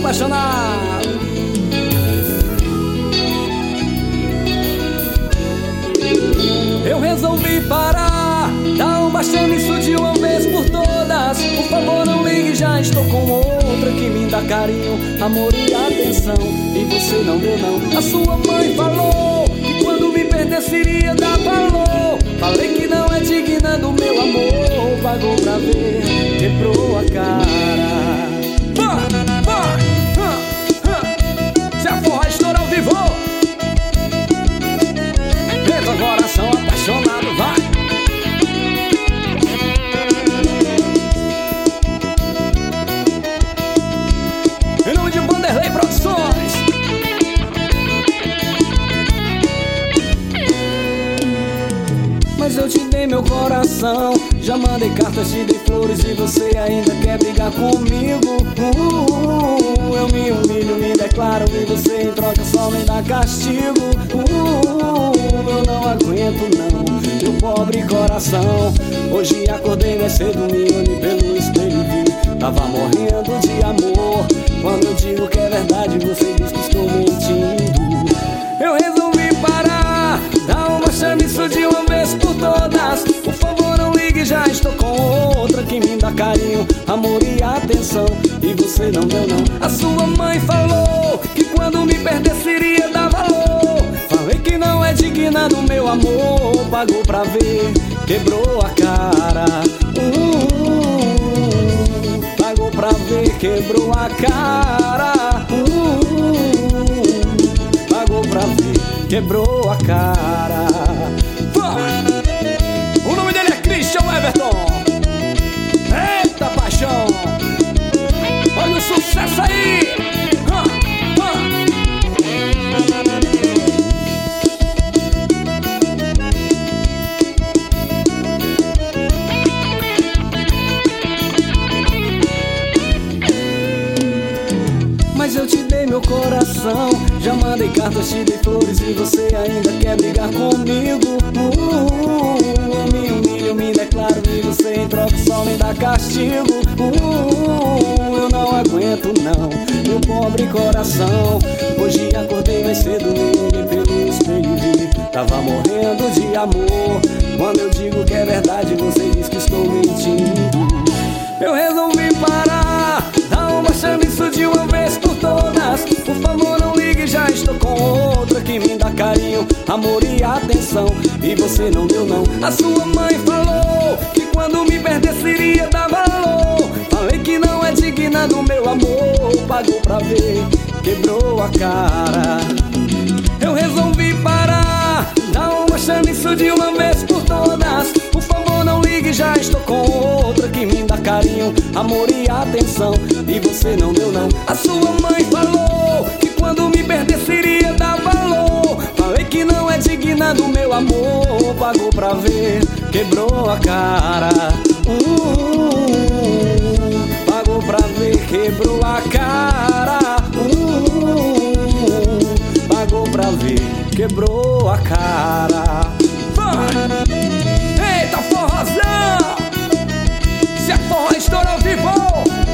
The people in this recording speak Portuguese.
apaixonado. Eu resolvi parar, dar um basta nisso de uma vez por todas. Por favor não ligue, já estou com outra que me dá carinho, amor e atenção, e você não deu não. A sua mãe falou que quando me perdesse iria dar valor. Falei que não é digna do meu amor, pagou pra ver, quebrou a cara. Se a forra estoura ao vivo, eita coração apaixonado, vai. Em nome de Vanderlei Produções. Mas eu te dei meu coração, já mandei cartas, te dei flores e você ainda quer brigar comigo. Eu me humilho, me declaro e você em troca só me dá castigo. Eu não aguento não, meu pobre coração. Hoje acordei mais cedo, me olhei pelo espelho e vi, tava morrendo de amor. Quando eu digo que é verdade, você diz que estou mentindo. Eu resolvi parar, dar uma chance de uma vez por todas. Por favor não ligue, já estou com outra que me dá carinho, amor e atenção, e você não deu não. A sua mãe falou que quando me perdesse iria dar valor. Falei que não é digna do meu amor, pagou pra ver, quebrou a cara. Pagou pra ver, quebrou a cara. Pagou pra ver, quebrou a cara. O nome dele é Christian Everton. Eita paixão, olha o sucesso aí. Mas eu te dei meu coração, já mandei cartas, te dei flores e você ainda quer brigar comigo. Eu me humilho, me declaro e você em troca só me dá castigo. Eu não aguento não, meu pobre coração. Hoje acordei mais cedo, me olhei pelo espelho e vi, tava morrendo de amor. Quando eu digo que é verdade, você diz que estou mentindo. Eu resolvi parar, dar uma chance de uma vez por todas. Por favor não ligue, já estou com outra que me dá carinho, amor e atenção, e você não deu não. A sua mãe falou que quando me perdesse iria dar valor. Falei que não é digna do meu amor, pagou pra ver, quebrou a cara. Eu resolvi parar, dar uma chance de uma vez por todas. Por favor não ligue, já estou com outra que me dá carinho, amor e atenção, e você não deu não. A sua mãe falou que quando me perdesse iria dar valor. Falei que não é digna do meu amor, pagou pra ver, quebrou a cara. Pagou pra ver, quebrou a cara. Pagou pra ver, quebrou a cara. Eita forrozão, se a forra estoura ao vivo,